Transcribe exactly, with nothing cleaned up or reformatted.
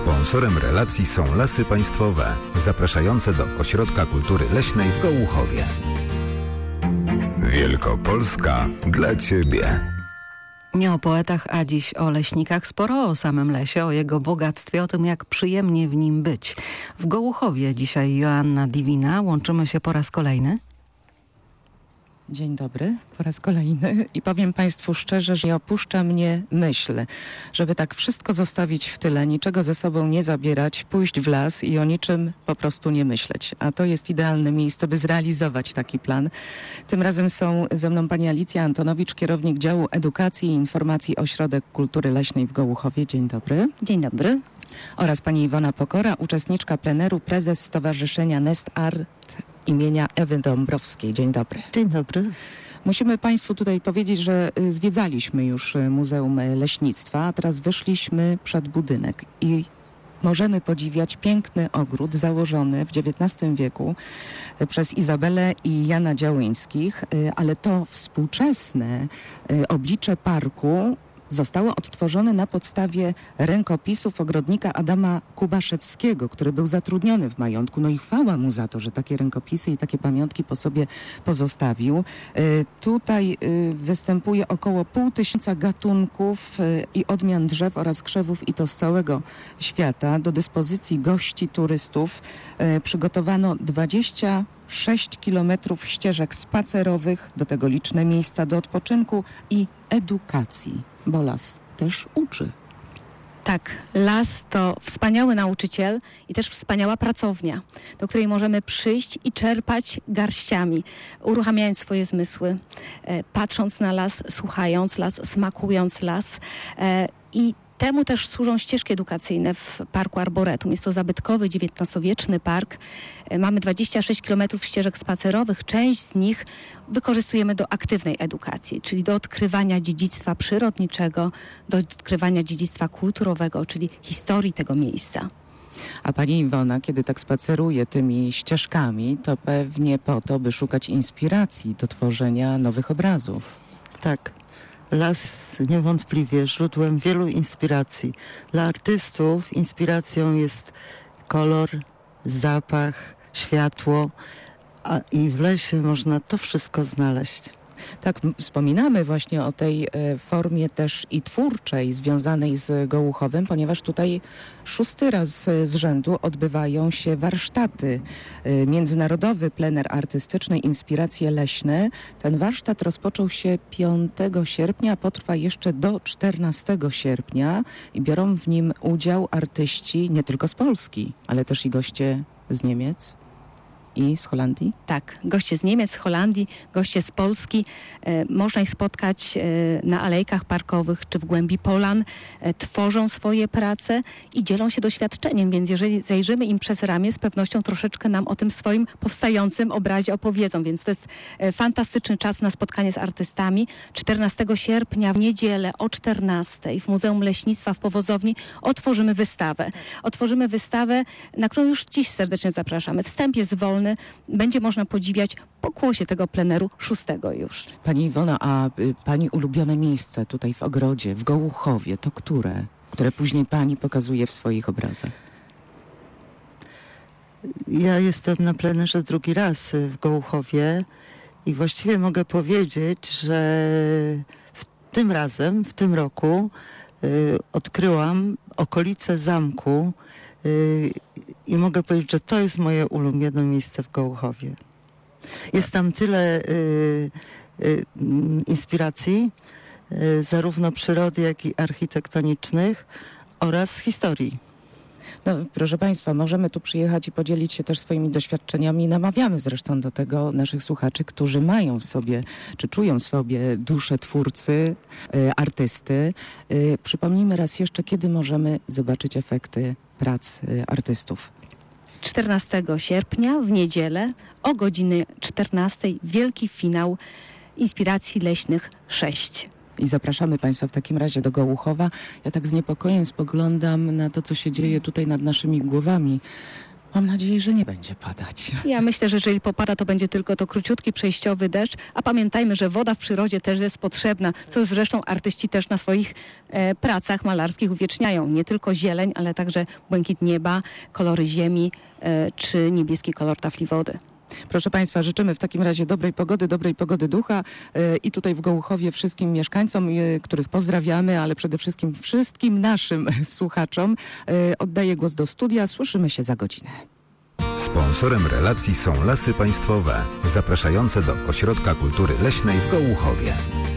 Sponsorem relacji są Lasy Państwowe, zapraszające do Ośrodka Kultury Leśnej w Gołuchowie. Wielkopolska dla Ciebie. Nie o poetach, a dziś o leśnikach. Sporo o samym lesie, o jego bogactwie, o tym, jak przyjemnie w nim być. W Gołuchowie dzisiaj Joanna Diwina. Łączymy się po raz kolejny. Dzień dobry, po raz kolejny i powiem Państwu szczerze, że nie opuszcza mnie myśl, żeby tak wszystko zostawić w tyle, niczego ze sobą nie zabierać, pójść w las i o niczym po prostu nie myśleć. A to jest idealne miejsce, by zrealizować taki plan. Tym razem są ze mną pani Alicja Antonowicz, kierownik działu edukacji i informacji Ośrodek Kultury Leśnej w Gołuchowie. Dzień dobry. Dzień dobry. Oraz pani Iwona Pokora, uczestniczka pleneru, prezes Stowarzyszenia Nest Art imienia Ewy Dąbrowskiej. Dzień dobry. Dzień dobry. Musimy Państwu tutaj powiedzieć, że zwiedzaliśmy już Muzeum Leśnictwa, a teraz wyszliśmy przed budynek i możemy podziwiać piękny ogród założony w dziewiętnastym wieku przez Izabelę i Jana Działyńskich, ale to współczesne oblicze parku zostało odtworzone na podstawie rękopisów ogrodnika Adama Kubaszewskiego, który był zatrudniony w majątku. No i chwała mu za to, że takie rękopisy i takie pamiątki po sobie pozostawił. Y, tutaj y, występuje około pół tysiąca gatunków y, i odmian drzew oraz krzewów i to z całego świata. Do dyspozycji gości, turystów y, przygotowano dwadzieścia sześć kilometrów ścieżek spacerowych, do tego liczne miejsca do odpoczynku i edukacji, bo las też uczy. Tak, las to wspaniały nauczyciel i też wspaniała pracownia, do której możemy przyjść i czerpać garściami, uruchamiając swoje zmysły, e, patrząc na las, słuchając las, smakując las e, i temu też służą ścieżki edukacyjne w Parku Arboretum. Jest to zabytkowy, dziewiętnastowieczny park. Mamy dwadzieścia sześć kilometrów ścieżek spacerowych. Część z nich wykorzystujemy do aktywnej edukacji, czyli do odkrywania dziedzictwa przyrodniczego, do odkrywania dziedzictwa kulturowego, czyli historii tego miejsca. A pani Iwona, kiedy tak spaceruje tymi ścieżkami, to pewnie po to, by szukać inspiracji do tworzenia nowych obrazów. Tak. Las jest niewątpliwie źródłem wielu inspiracji. Dla artystów inspiracją jest kolor, zapach, światło, a i w lesie można to wszystko znaleźć. Tak, wspominamy właśnie o tej e, formie też i twórczej związanej z Gołuchowem, ponieważ tutaj szósty raz z rzędu odbywają się warsztaty. E, międzynarodowy plener artystyczny Inspiracje leśne. Ten warsztat rozpoczął się piątego sierpnia, a potrwa jeszcze do czternastego sierpnia i biorą w nim udział artyści nie tylko z Polski, ale też i goście z Niemiec i z Holandii? Tak, goście z Niemiec, z Holandii, goście z Polski. E, można ich spotkać e, na alejkach parkowych czy w głębi polan. E, tworzą swoje prace i dzielą się doświadczeniem, więc jeżeli zajrzymy im przez ramię, z pewnością troszeczkę nam o tym swoim powstającym obrazie opowiedzą. Więc to jest e, fantastyczny czas na spotkanie z artystami. czternastego sierpnia w niedzielę o czternastej w Muzeum Leśnictwa w Powozowni otworzymy wystawę. Otworzymy wystawę, na którą już dziś serdecznie zapraszamy. Wstęp jest wolny. Będzie można podziwiać pokłosie tego pleneru szóstego już. Pani Iwona, a y, pani ulubione miejsce tutaj w ogrodzie, w Gołuchowie, to które? Które później pani pokazuje w swoich obrazach? Ja jestem na plenerze drugi raz w Gołuchowie i właściwie mogę powiedzieć, że w tym razem, w tym roku y, odkryłam okolice zamku y, i mogę powiedzieć, że to jest moje ulubione miejsce w Gołuchowie. Jest tam tyle y, y, inspiracji, y, zarówno przyrody, jak i architektonicznych oraz historii. No, proszę Państwa, możemy tu przyjechać i podzielić się też swoimi doświadczeniami. Namawiamy zresztą do tego naszych słuchaczy, którzy mają w sobie, czy czują w sobie duszę twórcy, y, artysty. Y, przypomnijmy raz jeszcze, kiedy możemy zobaczyć efekty prac y, artystów. czternastego sierpnia w niedzielę o godzinie czternastej wielki finał Inspiracji Leśnych sześć. I zapraszamy Państwa w takim razie do Gołuchowa. Ja tak z niepokojem spoglądam na to, co się dzieje tutaj nad naszymi głowami. Mam nadzieję, że nie będzie padać. Ja myślę, że jeżeli popada, to będzie tylko to króciutki, przejściowy deszcz, a pamiętajmy, że woda w przyrodzie też jest potrzebna, co zresztą artyści też na swoich e, pracach malarskich uwieczniają. Nie tylko zieleń, ale także błękit nieba, kolory ziemi e, czy niebieski kolor tafli wody. Proszę Państwa, życzymy w takim razie dobrej pogody, dobrej pogody ducha yy, i tutaj w Gołuchowie wszystkim mieszkańcom, yy, których pozdrawiamy, ale przede wszystkim wszystkim naszym słuchaczom. Yy, oddaję głos do studia. Słyszymy się za godzinę. Sponsorem relacji są Lasy Państwowe, zapraszające do Ośrodka Kultury Leśnej w Gołuchowie.